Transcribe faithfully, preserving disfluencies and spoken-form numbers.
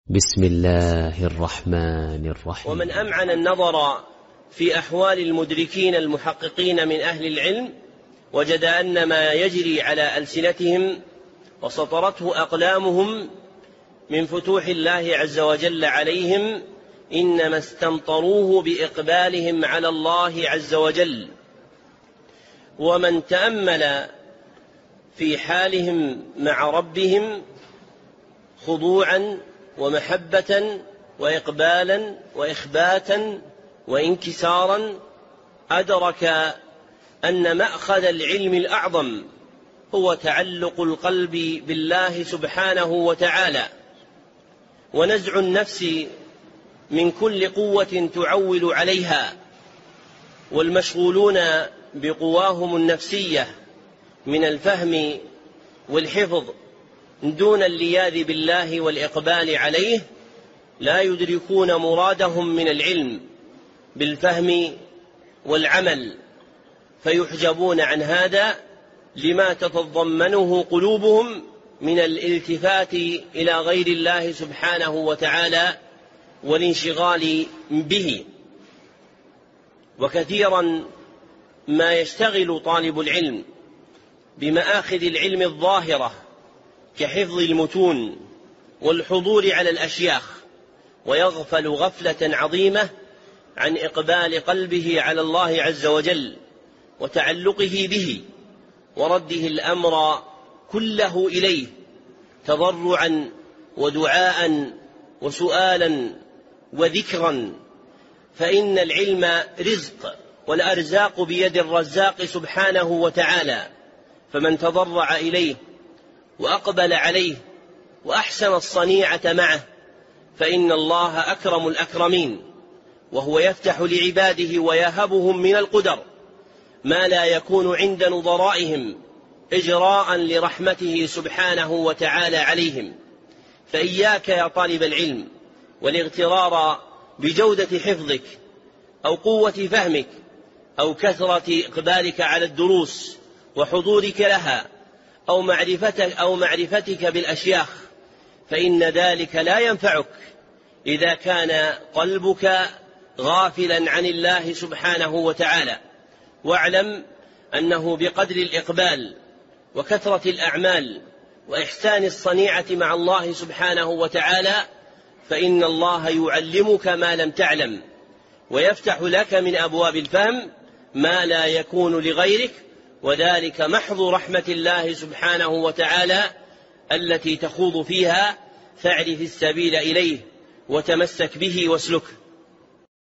بسم الله الرحمن الرحيم. ومن أمعن النظر في أحوال المدركين المحققين من أهل العلم وجد أن ما يجري على ألسنتهم وسطرته أقلامهم من فتوح الله عز وجل عليهم إنما استمطروه بإقبالهم على الله عز وجل. ومن تأمل في حالهم مع ربهم خضوعا ومحبة وإقبالا وإخباتا وانكسارا أدرك أن مأخذ العلم الأعظم هو تعلق القلب بالله سبحانه وتعالى ونزع النفس من كل قوة تعول عليها، والمشغولون بقواهم النفسية من الفهم والحفظ دون اللياذ بالله والإقبال عليه لا يدركون مرادهم من العلم بالفهم والعمل، فيحجبون عن هذا لما تتضمنه قلوبهم من الالتفات إلى غير الله سبحانه وتعالى والانشغال به. وكثيرا ما يشتغل طالب العلم بمآخذ العلم الظاهرة كحفظ المتون والحضور على الأشياخ، ويغفل غفلة عظيمة عن إقبال قلبه على الله عز وجل وتعلقه به ورده الأمر كله إليه تضرعا ودعاء وسؤالا وذكرا، فإن العلم رزق والأرزاق بيد الرزاق سبحانه وتعالى، فمن تضرع إليه وأقبل عليه وأحسن الصنيعة معه فإن الله أكرم الأكرمين، وهو يفتح لعباده ويهبهم من القدر ما لا يكون عند نظرائهم إجراء لرحمته سبحانه وتعالى عليهم. فإياك يا طالب العلم والاغترار بجودة حفظك أو قوة فهمك أو كثرة إقبالك على الدروس وحضورك لها أو معرفتك, أو معرفتك بالأشياخ، فإن ذلك لا ينفعك إذا كان قلبك غافلا عن الله سبحانه وتعالى. واعلم أنه بقدر الإقبال وكثرة الأعمال وإحسان الصنيعة مع الله سبحانه وتعالى فإن الله يعلمك ما لم تعلم ويفتح لك من أبواب الفهم ما لا يكون لغيرك، وذلك محض رحمة الله سبحانه وتعالى التي تخوض فيها، فاعرف السبيل إليه وتمسك به واسلكه.